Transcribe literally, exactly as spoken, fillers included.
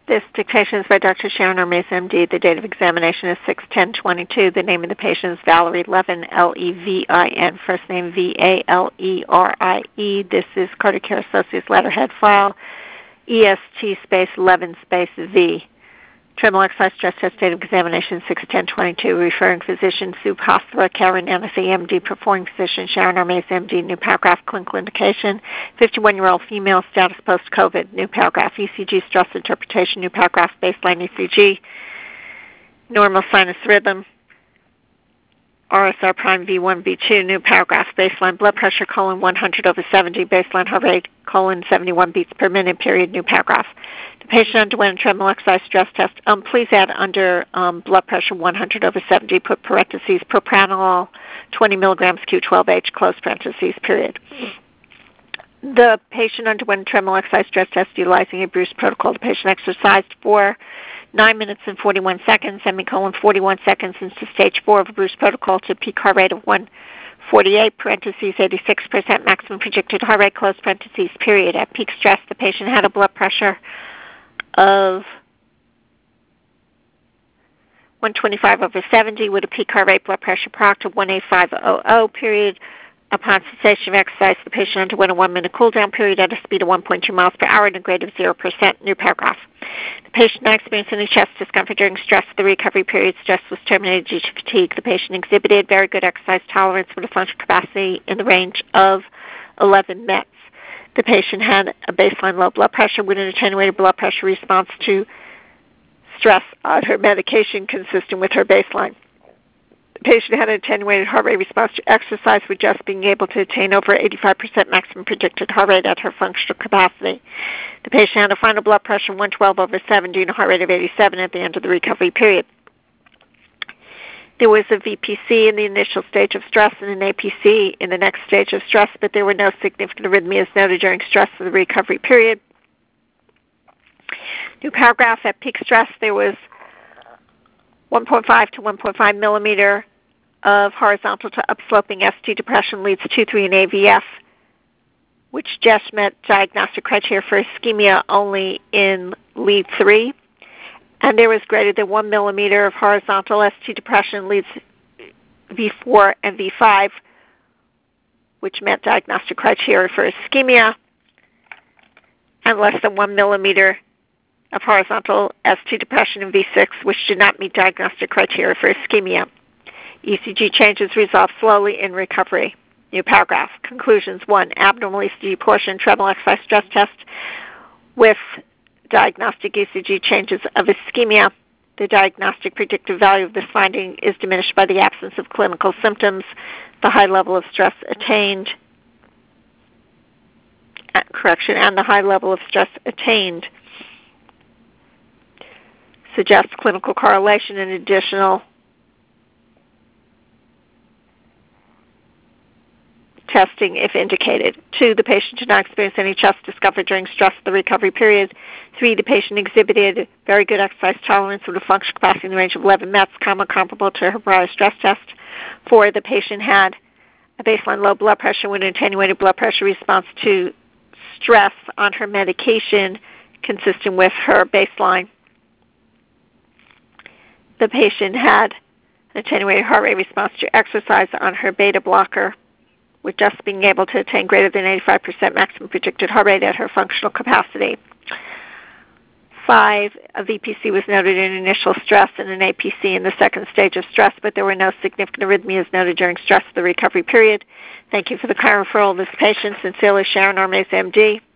This dictation is by Doctor Sharon Armaze, M D. The date of examination is six ten twenty-two. The name of the patient is Valerie Levin, L E V I N, first name V A L E R I E. This is Carter Care Associates letterhead file, E S T space Levin space V. Tremor exercise stress test date of examination six ten twenty-two. Referring physician Sue Hosler, Karen Annecy, M D. Performing physician Sharon Armaze, M D. New paragraph, clinical indication. fifty-one-year-old female, status post-COVID. New paragraph, E C G stress interpretation. New paragraph, baseline E C G. Normal sinus rhythm. R S R prime V one, V two. New paragraph, baseline blood pressure, colon one hundred over seventy. Baseline heart rate, colon seventy-one beats per minute, period. New paragraph. The patient underwent a tremor exercise stress test. Um, please add under um, blood pressure one hundred over seventy, put parentheses, propranolol twenty milligrams Q twelve H, close parentheses, period. The patient underwent a tremor exercise stress test utilizing a Bruce protocol. The patient exercised for nine minutes and forty-one seconds, semicolon forty-one seconds into stage four of a Bruce protocol to peak heart rate of one forty-eight, parentheses, eighty-six percent maximum predicted heart rate, close parentheses, period. At peak stress, the patient had a blood pressure of one twenty-five over seventy with a peak heart rate blood pressure product of one eighty-five hundred, period. Upon cessation of exercise, the patient underwent a one-minute cool-down period at a speed of one point two miles per hour and a grade of zero percent. New paragraph. The patient not experienced any chest discomfort during stress. The recovery period stress was terminated due to fatigue. The patient exhibited very good exercise tolerance with a functional capacity in the range of eleven mets. The patient had a baseline low blood pressure with an attenuated blood pressure response to stress on her medication consistent with her baseline. The patient had an attenuated heart rate response to exercise with just being able to attain over eighty-five percent maximum predicted heart rate at her functional capacity. The patient had a final blood pressure of one twelve over seventy and a heart rate of eighty-seven at the end of the recovery period. There was a V P C in the initial stage of stress and an A P C in the next stage of stress, but there were no significant arrhythmias noted during stress of the recovery period. New paragraph, at peak stress, there was one point five to one point five millimeter of horizontal to upsloping S T depression, leads two three and A V F, which just met diagnostic criteria for ischemia only in lead three. And there was greater than one millimeter of horizontal S T depression, leads V four and V five, which met diagnostic criteria for ischemia, and less than one millimeter of horizontal S T depression in V six, which did not meet diagnostic criteria for ischemia. E C G changes resolve slowly in recovery. New paragraph. Conclusions. One, abnormal E C G portion, treadmill exercise stress test with diagnostic E C G changes of ischemia. The diagnostic predictive value of this finding is diminished by the absence of clinical symptoms. The high level of stress attained, uh, correction, and the high level of stress attained suggests clinical correlation and additional testing if indicated. Two, the patient did not experience any chest discomfort during stress of the recovery period. Three, the patient exhibited very good exercise tolerance with a functional capacity in the range of eleven mets, comma, comparable to her prior stress test. Four, the patient had a baseline low blood pressure with an attenuated blood pressure response to stress on her medication consistent with her baseline. The patient had an attenuated heart rate response to exercise on her beta blocker, with just being able to attain greater than eighty-five percent maximum predicted heart rate at her functional capacity. Five, a V P C was noted in initial stress and an A P C in the second stage of stress, but there were no significant arrhythmias noted during stress of the recovery period. Thank you for the kind referral of this patient. Sincerely, Sharon Armaze, M D.